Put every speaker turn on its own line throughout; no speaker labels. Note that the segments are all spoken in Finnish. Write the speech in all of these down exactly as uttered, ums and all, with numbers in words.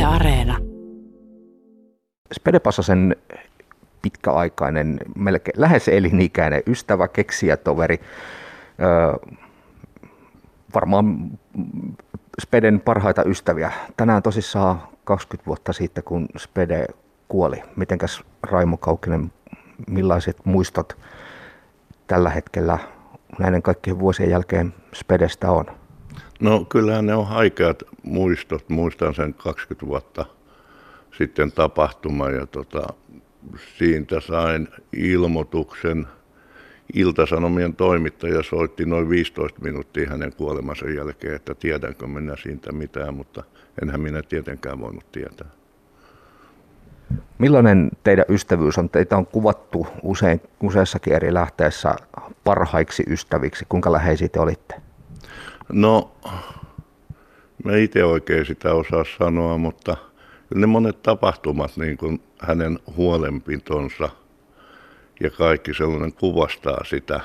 Areena.
Spede Pasasen pitkäaikainen, melkein lähes elinikäinen ystävä, keksijätoveri. Öö, varmaan Speden parhaita ystäviä. Tänään tosissaan kaksikymmentä vuotta siitä, kun Spede kuoli. Mitenkäs Raimo Kaukinen, millaiset muistot tällä hetkellä näiden kaikkien vuosien jälkeen Spedestä on?
No kyllähän ne on haikeat muistot. Muistan sen kaksikymmentä vuotta sitten tapahtuma ja tota, siitä sain ilmoituksen. Ilta-Sanomien toimittaja soitti noin viisitoista minuuttia hänen kuolemansa jälkeen, että tiedänkö minä siitä mitään, mutta enhän minä tietenkään voinut tietää.
Millainen teidän ystävyys on? Teitä on kuvattu usein, useassakin eri lähteessä parhaiksi ystäviksi. Kuinka läheisiä te olitte?
No, mä itse oikein sitä osaa sanoa, mutta ne monet tapahtumat, niin kuin hänen huolenpitonsa ja kaikki sellainen kuvastaa sitä,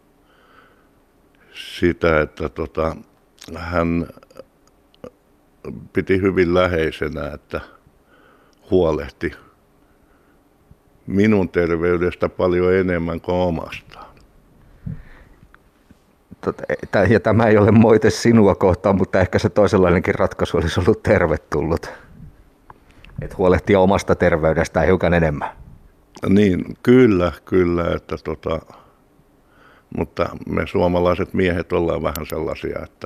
sitä että tota, hän piti hyvin läheisenä, että huolehti minun terveydestä paljon enemmän kuin omastaan.
Ja tämä ei ole moite sinua kohtaan, mutta ehkä se toisenlainenkin ratkaisu olisi ollut tervetullut. Että huolehtia omasta terveydestään hiukan enemmän.
Niin, kyllä, kyllä. Että tota, mutta me suomalaiset miehet ollaan vähän sellaisia, että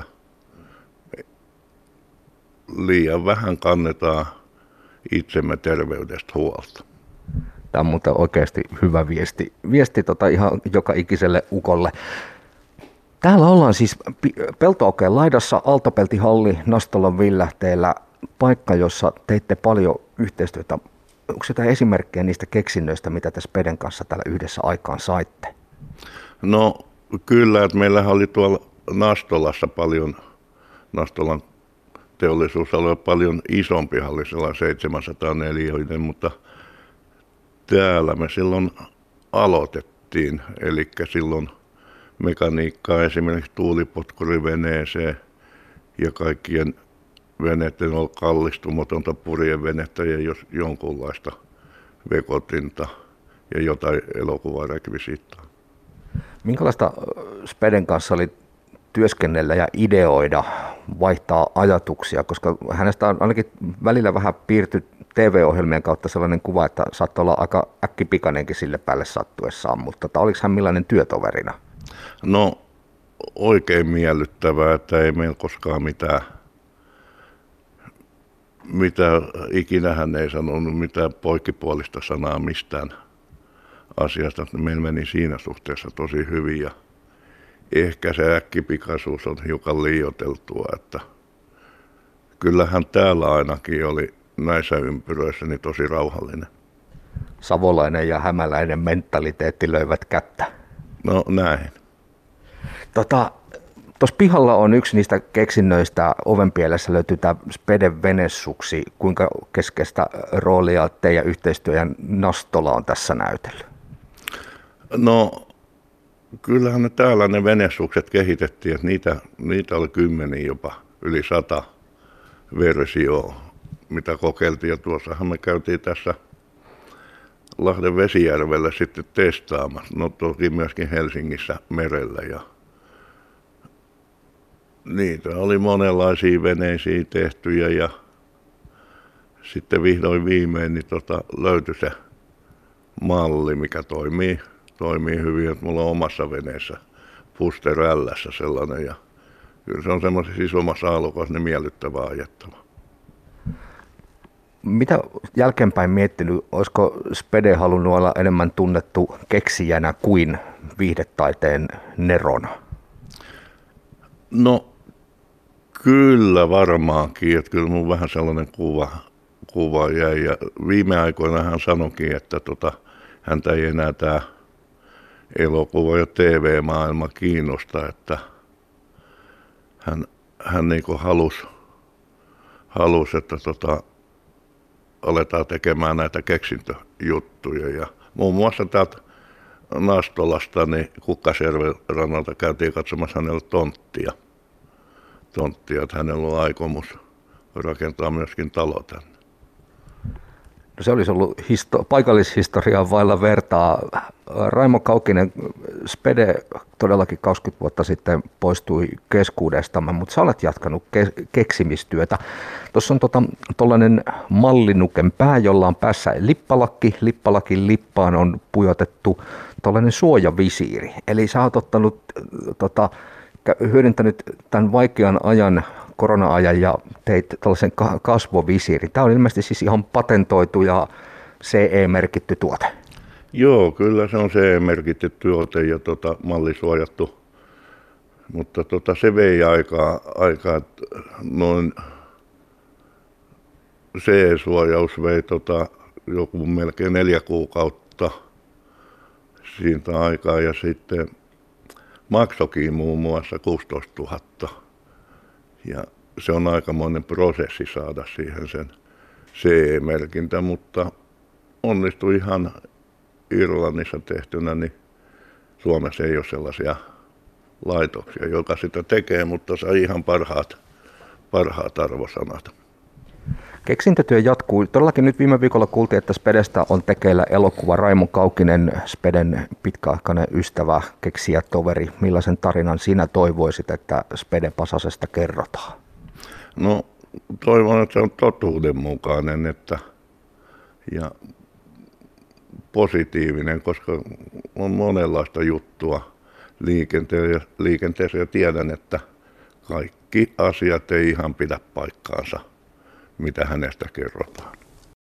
liian vähän kannetaan itsemme terveydestä huolta.
Tämä on muuten oikeasti hyvä viesti. Viesti tota ihan joka ikiselle ukolle. Täällä ollaan siis Peltoaukeen laidassa, Aaltopeltihalli Nastolan villähteellä, paikka, jossa teitte paljon yhteistyötä. Onko jotain esimerkkejä niistä keksinnöistä, mitä tässä Speden kanssa täällä yhdessä aikaan saitte?
No kyllä, että meillähän oli tuolla Nastolassa paljon, Nastolan teollisuusalue paljon isompi halli, sellainen seitsemänsataa neliöinen, mutta täällä me silloin aloitettiin, eli silloin mekaniikkaa esimerkiksi tuulipotkuriveneeseen ja kaikkien veneiden on kallistumatonta purjevenettä ja jos jonkunlaista vekotinta ja jotain elokuvarekvisiittaa.
Minkälaista Speden kanssa oli työskennellä ja ideoida, vaihtaa ajatuksia, koska hänestä on ainakin välillä vähän piirty T V-ohjelmien kautta sellainen kuva, että saattoi olla aika äkkipikainenkin sille päälle sattuessaan, mutta tota, oliko hän millainen työtoverina?
No oikein miellyttävää, että ei meillä koskaan mitään, mitä ikinä hän ei sanonut mitään poikkipuolista sanaa mistään asiasta. Meillä meni siinä suhteessa tosi hyvin ja ehkä se äkkipikaisuus on hiukan liioiteltua, että kyllähän täällä ainakin oli näissä ympyröissä niin tosi rauhallinen.
Savolainen ja hämäläinen mentaliteetti löivät kättä.
No näin.
Tota, tuossa pihalla on yksi niistä keksinnöistä, ovenpielessä löytyy tämä Speden venesuksi. Kuinka keskeistä roolia teidän yhteistyö ja Nastola on tässä näytellyt?
No kyllähän ne täällä ne venesukset kehitettiin, että niitä, niitä oli kymmeniä jopa, yli sata versioa, mitä kokeiltiin. Ja tuossahan me käytiin tässä Lahden Vesijärvellä sitten testaamassa, no toki myöskin Helsingissä merellä. Ja niitä oli monenlaisia veneisiä tehtyjä ja sitten vihdoin viimein niin tota, löytyi se malli, mikä toimii, toimii hyvin. Että mulla on omassa veneessä Puster L:ssä sellainen ja kyllä se on semmoisessa isommassa aallokossa niin miellyttävää ajettava.
Mitä jälkeenpäin miettinyt, olisiko Spede halunnut olla enemmän tunnettu keksijänä kuin viihdetaiteen nerona?
No kyllä varmaankin, että kyllä mun vähän sellainen kuva, kuva jäi ja viime aikoina hän sanoikin, että tota, häntä ei enää tämä elokuva ja T V-maailma kiinnosta, että hän, hän niin kuin halusi, halusi, että tota, aletaan tekemään näitä keksintöjuttuja ja muun muassa täältä Nastolasta niin Kukkasjärven rannalta käytiin katsomassa hänelle tonttia. tonttia, että hänellä on aikomus rakentaa myöskin talo tänne.
No se olisi ollut histo- paikallishistoriaa vailla vertaa. Raimo Kaukinen, Spede todellakin kaksikymmentä vuotta sitten poistui keskuudestamme, mutta sä olet jatkanut ke- keksimistyötä. Tuossa on tuollainen tota, mallinuken pää, jolla on päässä lippalakki. Lippalakin lippaan on pujotettu tuollainen suojavisiiri. Eli sä oot ottanut, tota, hyödyntänyt tämän vaikean ajan, korona-ajan ja teit tällaisen kasvovisiirin. Tämä on ilmeisesti siis ihan patentoitu ja C E-merkitty tuote.
Joo, kyllä se on C E-merkitty tuote ja tota, mallisuojattu, mutta tota, se vei aikaa, aikaa noin C E-suojaus vei tota, joku melkein neljä kuukautta siitä aikaa ja sitten maksokin muun muassa kuusitoistatuhatta. Ja se on aikamoinen prosessi saada siihen sen C E-merkintä, mutta onnistui ihan Irlannissa tehtynä, niin Suomessa ei ole sellaisia laitoksia, joka sitä tekee, mutta sai ihan parhaat, parhaat arvosanat.
Keksintötyö jatkuu. Todellakin nyt viime viikolla kuultiin, että Spedestä on tekeillä elokuva. Raimo Kaukinen, Speden pitkäaikainen ystävä, keksijä, toveri. Millaisen tarinan sinä toivoisit, että Speden Pasasesta kerrotaan?
No toivon, että se on totuudenmukainen että, ja positiivinen, koska on monenlaista juttua liikenteessä ja tiedän, että kaikki asiat ei ihan pidä paikkaansa, mitä hänestä kerrotaan.